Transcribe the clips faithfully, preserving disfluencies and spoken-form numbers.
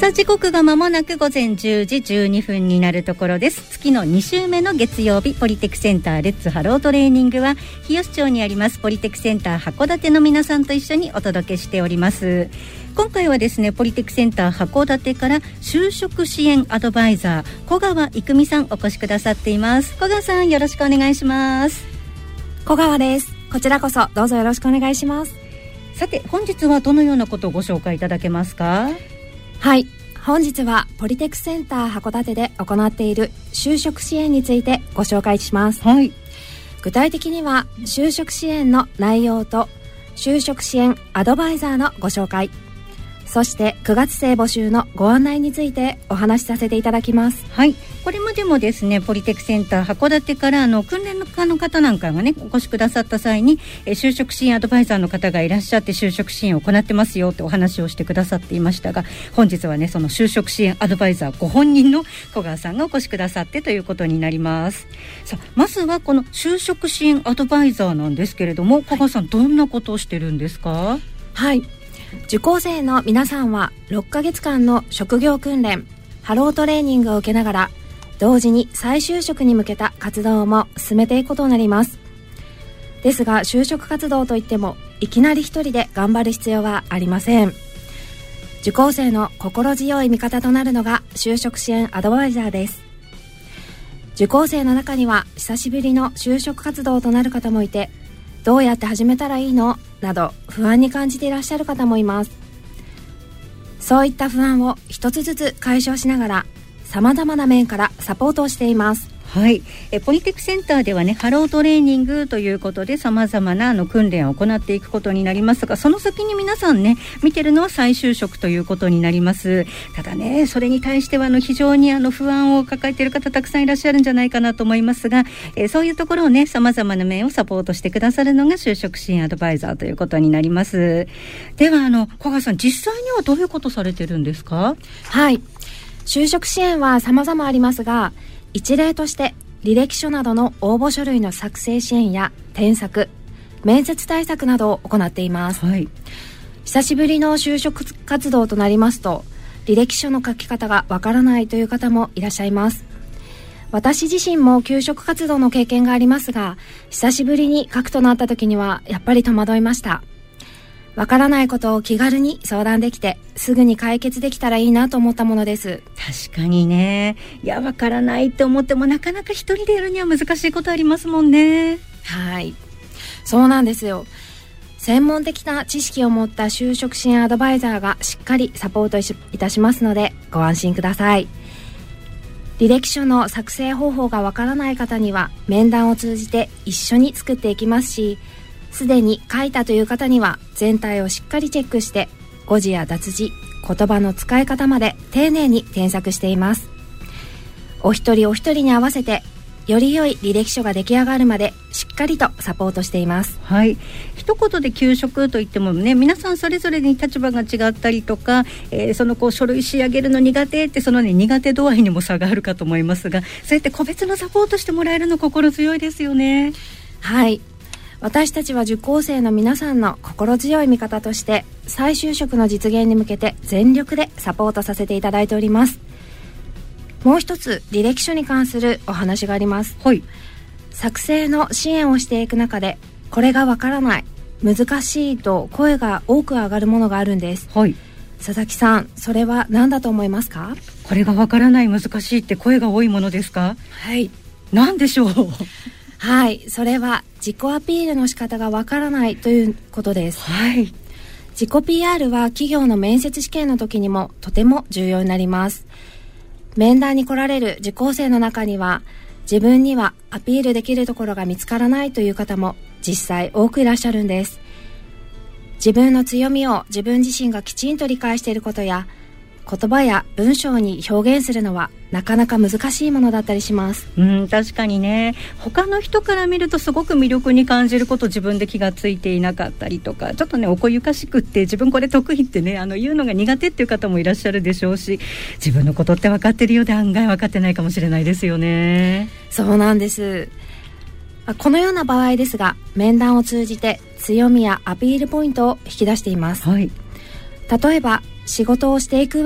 さあ時刻が間もなく午前じゅうじじゅうにふんになるところです。月のに週目の月曜日、ポリテクセンターレッツハロートレーニングは日吉町にありますポリテクセンター函館の皆さんと一緒にお届けしております。今回はですね、ポリテクセンター函館から就職支援アドバイザー小川郁美さんお越しくださっています。小川さん、よろしくお願いします。 小川です。こちらこそどうぞよろしくお願いします。 さて本日はどのようなことをご紹介いただけますか？ はい、本日はポリテクセンター函館で行っている就職支援についてご紹介します。 はい、 具体的には就職支援の内容と就職支援アドバイザーのご紹介、そしてくがつ生募集のご案内についてお話しさせていただきます。 はい、これまでもですね、ポリテクセンター函館からあの訓練家の方なんかがねお越しくださった際に、え就職支援アドバイザーの方がいらっしゃって就職支援を行ってますよってお話をしてくださっていましたが、本日はねその就職支援アドバイザーご本人の小川さんがお越しくださってということになります。さあまずはこの就職支援アドバイザーなんですけれども、小川さんどんなことをしてるんですか？ はい、受講生の皆さんはろっかげつかんの職業訓練ハロートレーニングを受けながら同時に再就職に向けた活動も進めていくことになります。ですが就職活動といってもいきなり一人で頑張る必要はありません。受講生の心強い味方となるのが就職支援アドバイザーです。受講生の中には久しぶりの就職活動となる方もいて、どうやって始めたらいいのなど不安に感じていらっしゃる方もいます。そういった不安を一つずつ解消しながら様々な面からサポートをしています。 はい、えポリテクセンターではねハロートレーニングということで様々なあの訓練を行っていくことになりますが、その先に皆さんね見てるのは再就職ということになります。ただねそれに対してはあの非常にあの不安を抱えている方たくさんいらっしゃるんじゃないかなと思いますが、えそういうところをね様々な面をサポートしてくださるのが就職支援アドバイザーということになります。ではあの小川さん、実際にはどういうことされてるんですか？ はい、就職支援は様々ありますが、一例として履歴書などの応募書類の作成支援や添削、面接対策などを行っています。 はい、 久しぶりの就職活動となりますと履歴書の書き方がわからないという方もいらっしゃいます。私自身も求職活動の経験がありますが、久しぶりに書くとなった時にはやっぱり戸惑いました。わからないことを気軽に相談できてすぐに解決できたらいいなと思ったものです。 確かにね、いやわからないって思ってもなかなか一人でやるには難しいことありますもんね。 はい、そうなんですよ。専門的な知識を持った就職支援アドバイザーがしっかりサポートいたしますのでご安心ください。履歴書の作成方法がわからない方には面談を通じて一緒に作っていきますし、すでに書いたという方には全体をしっかりチェックして誤字や脱字、言葉の使い方まで丁寧に添削しています。お一人お一人に合わせてより良い履歴書が出来上がるまでしっかりとサポートしています。 はい、一言で求職といってもね、皆さんそれぞれに立場が違ったりとか、えー、そのこう書類仕上げるの苦手ってその、ね、苦手度合いにも差があるかと思いますが、そうやって個別のサポートしてもらえるの心強いですよね。 はい、私たちは受講生の皆さんの心強い味方として再就職の実現に向けて全力でサポートさせていただいております。もう一つ履歴書に関するお話があります。 はい、 作成の支援をしていく中でこれがわからない、難しいと声が多く上がるものがあるんです。 はい、 佐々木さん、それは何だと思いますか？ これがわからない、難しいって声が多いものですか？ はい、 何でしょう？ はい、それは自己アピールの仕方がわからないということです。 はい、 自己 ピーアール は企業の面接試験の時にもとても重要になります。面談に来られる受講生の中には自分にはアピールできるところが見つからないという方も実際多くいらっしゃるんです。自分の強みを自分自身がきちんと理解していることや言葉や文章に表現するのはなかなか難しいものだったりします。 うん、確かにね、他の人から見るとすごく魅力に感じること自分で気がついていなかったりとか、ちょっとねおこゆかしくって自分これ得意ってねあの言うのが苦手っていう方もいらっしゃるでしょうし、自分のことって分かってるようで案外分かってないかもしれないですよね。 そうなんです。このような場合ですが、面談を通じて強みやアピールポイントを引き出しています。 はい、 例えば仕事をしていく上で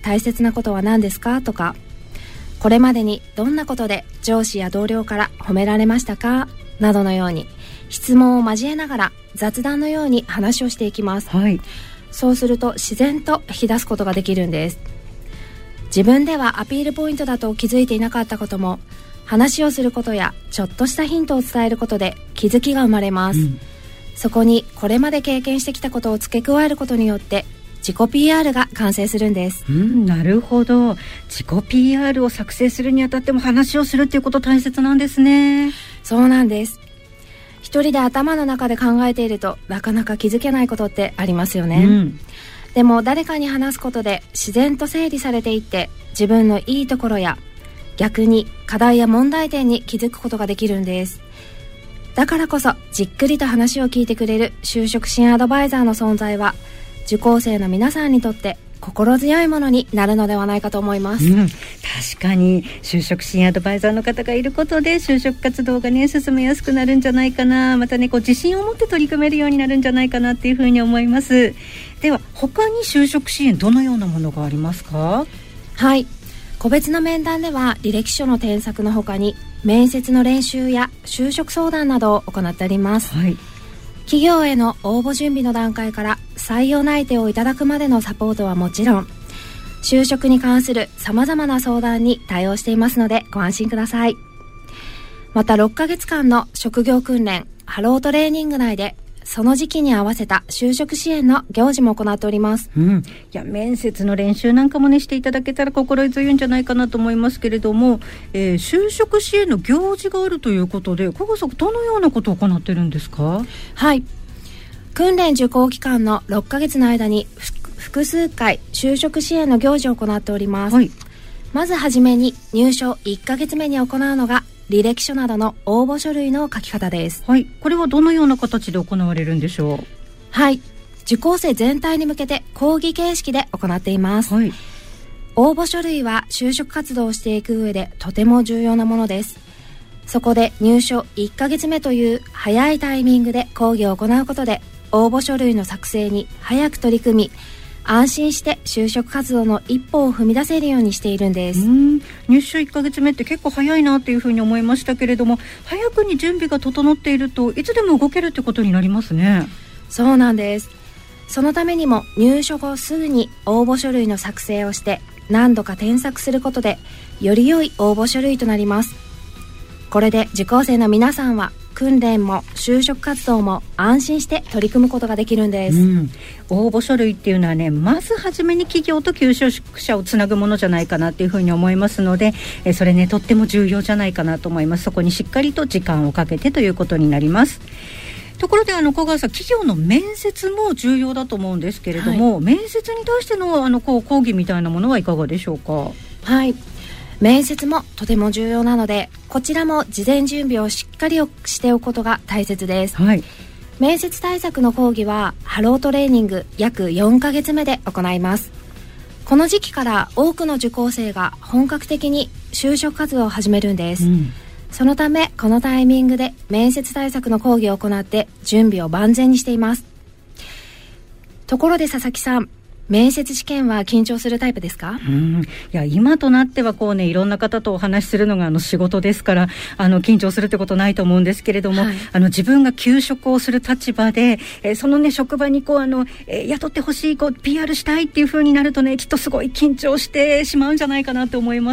大切なことは何ですかとか、これまでにどんなことで上司や同僚から褒められましたかなどのように質問を交えながら雑談のように話をしていきます、 はい、 そうすると自然と引き出すことができるんです。自分ではアピールポイントだと気づいていなかったことも、話をすることやちょっとしたヒントを伝えることで気づきが生まれます、うん、そこにこれまで経験してきたことを付け加えることによって自己 ピーアール が完成するんです、 うん、なるほど。自己 ピーアール を作成するにあたっても話をするっていうこと大切なんですね。 そうなんです。一人で頭の中で考えているとなかなか気づけないことってありますよね、うん、でも誰かに話すことで自然と整理されていって、自分のいいところや逆に課題や問題点に気づくことができるんです。だからこそじっくりと話を聞いてくれる就職支援アドバイザーの存在は、受講生の皆さんにとって心強いものになるのではないかと思います、うん、 確かに就職支援アドバイザーの方がいることで就職活動がね進めやすくなるんじゃないかな、またねこう自信を持って取り組めるようになるんじゃないかなっていうふうに思います。では他に就職支援どのようなものがありますか？ はい、個別の面談では履歴書の添削の他に面接の練習や就職相談などを行っております、はい、企業への応募準備の段階から採用内定をいただくまでのサポートはもちろん、就職に関する様々な相談に対応していますのでご安心ください。またろっかげつかんの職業訓練ハロートレーニング内でその時期に合わせた就職支援の行事も行っております、 うん、いや面接の練習なんかもねしていただけたら心強いんじゃないかなと思いますけれども、えー、就職支援の行事があるということで、小川さんどのようなことを行っているんですか？ はい、訓練受講期間のろっかげつの間に複数回就職支援の行事を行っております、はい、まずはじめに入所いっかげつめに行うのが履歴書などの応募書類の書き方です。 はい、これはどのような形で行われるんでしょう？ はい、受講生全体に向けて講義形式で行っています、はい、応募書類は就職活動をしていく上でとても重要なものです。そこで入所いっかげつめという早いタイミングで講義を行うことで、応募書類の作成に早く取り組み、安心して就職活動の一歩を踏み出せるようにしているんです。 うん、入所いっかげつめって結構早いなっていうふうに思いましたけれども、早くに準備が整っているといつでも動けるってことになりますね。 そうなんです。そのためにも入所後すぐに応募書類の作成をして何度か添削することでより良い応募書類となります。これで受講生の皆さんは訓練も就職活動も安心して取り組むことができるんです、うん、 応募書類っていうのはね、まずはじめに企業と求職者をつなぐものじゃないかなっていうふうに思いますので、えそれねとっても重要じゃないかなと思います。そこにしっかりと時間をかけてということになります。ところであの小川さん、企業の面接も重要だと思うんですけれども、はい、面接に対してのあのこう講義みたいなものはいかがでしょうか？ はい、面接もとても重要なので、こちらも事前準備をしっかりしておくことが大切です、はい、面接対策の講義はハロートレーニング約よんかげつめで行います。この時期から多くの受講生が本格的に就職活動を始めるんです、うん、そのためこのタイミングで面接対策の講義を行って準備を万全にしています。ところで佐々木さん、面接試験は緊張するタイプですか？ うん、いや今となってはこうね、いろんな方とお話しするのがあの仕事ですから、あの緊張するってことないと思うんですけれども、はい、あの自分が求職をする立場で、えー、そのね職場にこうあの、えー、雇ってほしい、こう ピーアール したいっていう風になるとね、きっとすごい緊張してしまうんじゃないかなと思います。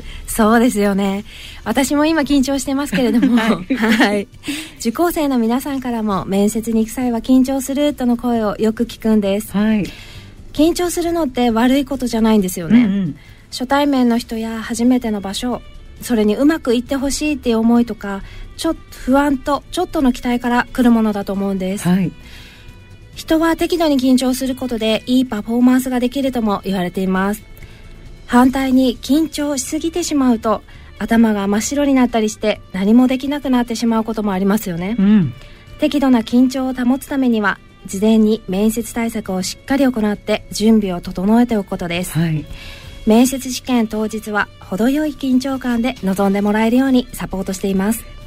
そうですよね。私も今緊張してますけれども、はい、はい、受講生の皆さんからも面接に行く際は緊張するとの声をよく聞くんです、はい、緊張するのって悪いことじゃないんですよね、うんうん、初対面の人や初めての場所、それにうまくいってほしいっていう思いとか、ちょっと不安とちょっとの期待から来るものだと思うんです、はい、人は適度に緊張することでいいパフォーマンスができるとも言われています。反対に緊張しすぎてしまうと頭が真っ白になったりして何もできなくなってしまうこともありますよね、うん、適度な緊張を保つためには事前に面接対策をしっかり行って準備を整えておくことです、はい、面接試験当日は程よい緊張感で臨んでもらえるようにサポートしています。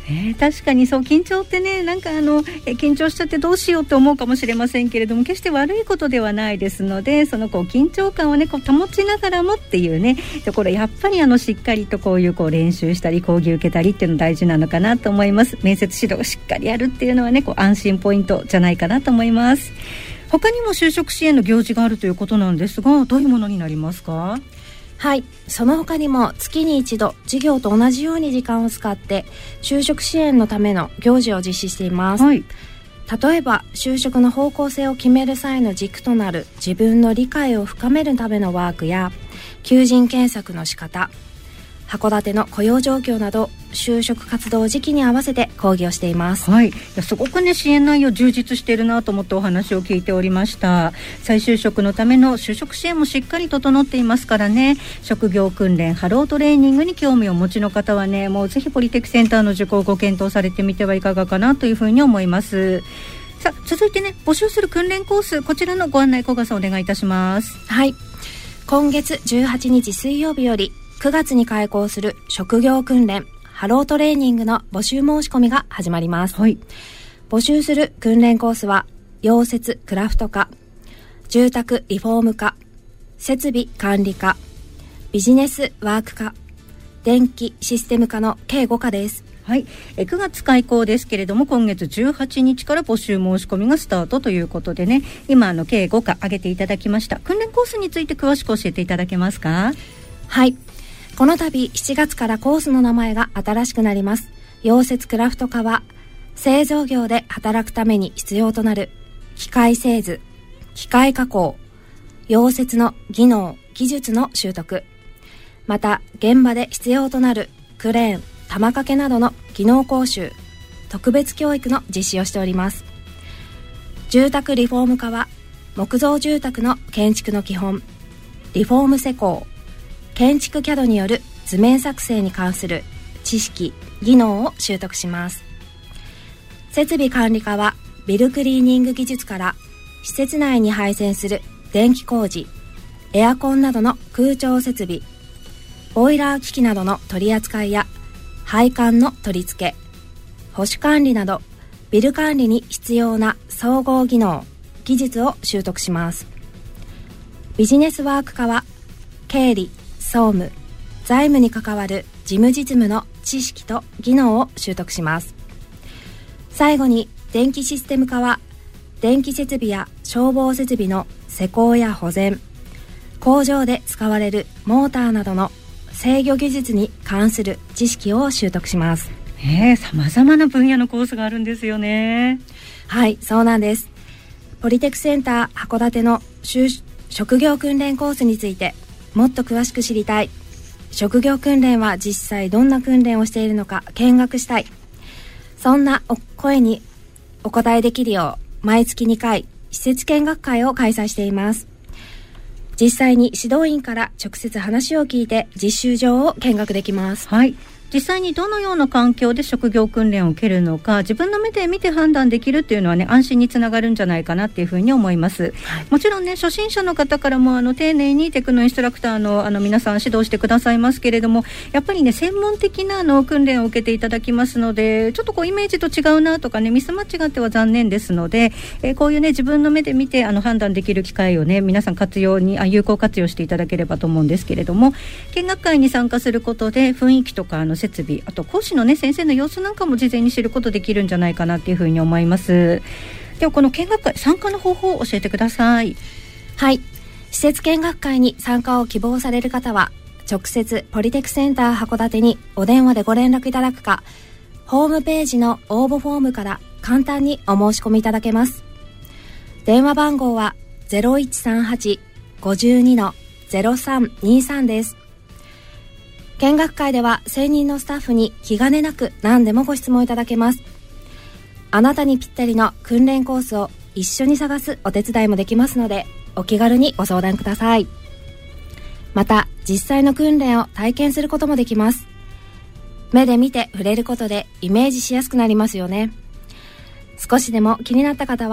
えー、確かにそう、緊張ってね、なんかあのえ緊張しちゃってどうしようって思うかもしれませんけれども、決して悪いことではないですので、そのこう緊張感をねこう保ちながらもっていうねところ、やっぱりあのしっかりとこういうこう練習したり講義受けたりっていうの大事なのかなと思います。面接指導をしっかりやるっていうのはねこう安心ポイントじゃないかなと思います。他にも就職支援の行事があるということなんですが、どういうものになりますか？ はい、その他にも月に一度授業と同じように時間を使って就職支援のための行事を実施しています、はい、例えば就職の方向性を決める際の軸となる自分の理解を深めるためのワークや求人検索の仕方、函館の雇用状況など就職活動時期に合わせて講義をしています。 はい、いやすごくね支援内容充実しているなと思ってお話を聞いておりました。再就職のための就職支援もしっかり整っていますからね、職業訓練ハロートレーニングに興味をお持ちの方はね、もうぜひポリテクセンターの受講をご検討されてみてはいかがかなというふうに思います。さあ続いてね、募集する訓練コース、こちらのご案内小笠お願いいたします。 はい、今月じゅうはちにち水曜日よりくがつに開講する職業訓練ハロートレーニングの募集申し込みが始まります、はい、募集する訓練コースは溶接クラフト科、住宅リフォーム科、設備管理科、ビジネスワーク科、電気システム科の計ご科です。 はい、えくがつ開講ですけれども、今月じゅうはちにちから募集申し込みがスタートということでね、今あの計ご科挙げていただきました。訓練コースについて詳しく教えていただけますか？ はい、この度しちがつからコースの名前が新しくなります。溶接クラフト科は製造業で働くために必要となる機械製図、機械加工、溶接の技能技術の習得、また現場で必要となるクレーン、玉掛けなどの技能講習、特別教育の実施をしております。住宅リフォーム科は木造住宅の建築の基本、リフォーム施工、建築 キャド による図面作成に関する知識・技能を習得します。設備管理課はビルクリーニング技術から施設内に配線する電気工事、エアコンなどの空調設備、ボイラー機器などの取り扱いや配管の取り付け、保守管理などビル管理に必要な総合技能・技術を習得します。ビジネスワーク課は経理、総務、財務に関わる事務実務の知識と技能を習得します。最後に電気システム課は電気設備や消防設備の施工や保全、工場で使われるモーターなどの制御技術に関する知識を習得します。 えー、様々な分野のコースがあるんですよね。 はい、そうなんです。ポリテクセンター函館の職業訓練コースについてもっと詳しく知りたい、職業訓練は実際どんな訓練をしているのか見学したい、そんなお声にお答えできるよう毎月にかい施設見学会を開催しています。実際に指導員から直接話を聞いて実習場を見学できます。 はい、実際にどのような環境で職業訓練を受けるのか自分の目で見て判断できるっていうのはね、安心につながるんじゃないかなっていうふうに思います、はい、もちろんね初心者の方からもあの丁寧にテクノインストラクターの、あの皆さん指導してくださいますけれども、やっぱりね専門的なあの訓練を受けていただきますので、ちょっとこうイメージと違うなとかねミスマッチがあっては残念ですので、えー、こういうね自分の目で見てあの判断できる機会をね皆さん活用にあ有効活用していただければと思うんですけれども、見学会に参加することで雰囲気とかあの設備、あと講師のね先生の様子なんかも事前に知ることできるんじゃないかなっていうふうに思います。ではこの見学会参加の方法を教えてください。 はい、施設見学会に参加を希望される方は直接ポリテクセンター函館にお電話でご連絡いただくか、ホームページの応募フォームから簡単にお申し込みいただけます。電話番号は ゼロいちさんはち ごじゅうに ゼロさんにさん です。見学会では専任のスタッフに気兼ねなく何でもご質問いただけます。あなたにぴったりの訓練コースを一緒に探すお手伝いもできますので、お気軽にご相談ください。また実際の訓練を体験することもできます。目で見て触れることでイメージしやすくなりますよね。少しでも気になった方は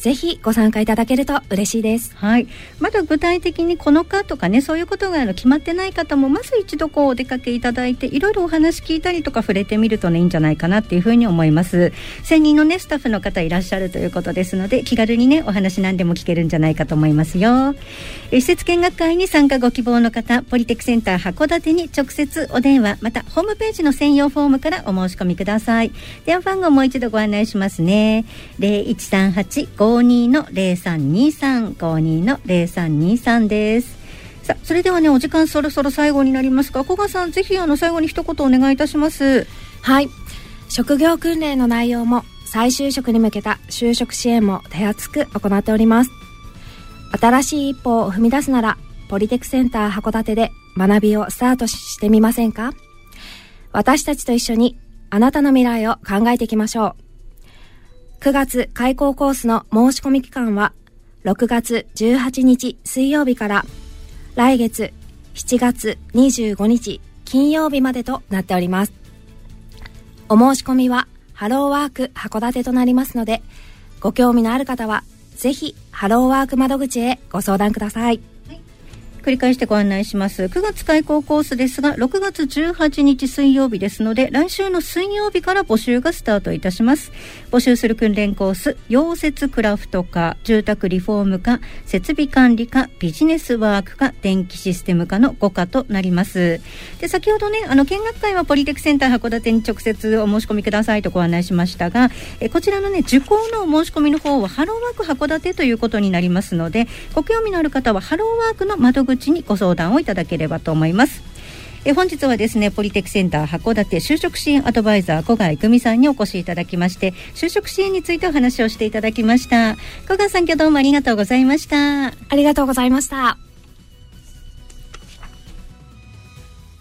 ぜひご参加いただけると嬉しいです。 はい、まだ具体的にこの科とかね、そういうことがあの決まってない方もまず一度こうお出かけいただいて、いろいろお話聞いたりとか触れてみるとね、いいんじゃないかなっていうふうに思います。専任のねスタッフの方いらっしゃるということですので、気軽にねお話何でも聞けるんじゃないかと思いますよ。施設見学会に参加ご希望の方、ポリテックセンター函館に直接お電話、またホームページの専用フォームからお申し込みください。電話番号もう一度ご案内しますね。 ゼロいちさんはち ごに の ゼロさんにさん ごに の ゼロさんにさん です。さあ、それではねお時間そろそろ最後になりますが、古賀さん、ぜひあの最後に一言お願いいたします。 はい、職業訓練の内容も再就職に向けた就職支援も手厚く行っております。新しい一歩を踏み出すならポリテクセンター函館で学びをスタートしてみませんか。私たちと一緒にあなたの未来を考えていきましょう。くがつ開講コースの申し込み期間はろくがつじゅうはちにち水曜日から来月しちがつにじゅうごにち金曜日までとなっております。お申し込みはハローワーク函館となりますので、ご興味のある方はぜひハローワーク窓口へご相談ください。 繰り返してご案内します。くがつ開講コースですが、ろくがつじゅうはちにち水曜日ですので、来週の水曜日から募集がスタートいたします。募集する訓練コース、溶接クラフト科、住宅リフォーム科、設備管理科、ビジネスワーク科、電気システム科のご科となります。で、先ほどね、あの見学会はポリテクセンター函館に直接お申し込みくださいとご案内しましたが、えこちらのね受講のお申し込みの方はハローワーク函館ということになりますので、ご興味のある方はハローワークの窓口にご相談をいただければと思います。え本日はですね、ポリテクセンター函館就職支援アドバイザー古賀郁美さんにお越しいただきまして、就職支援についてお話をしていただきました。古賀さん、今日どうもありがとうございました。 ありがとうございました。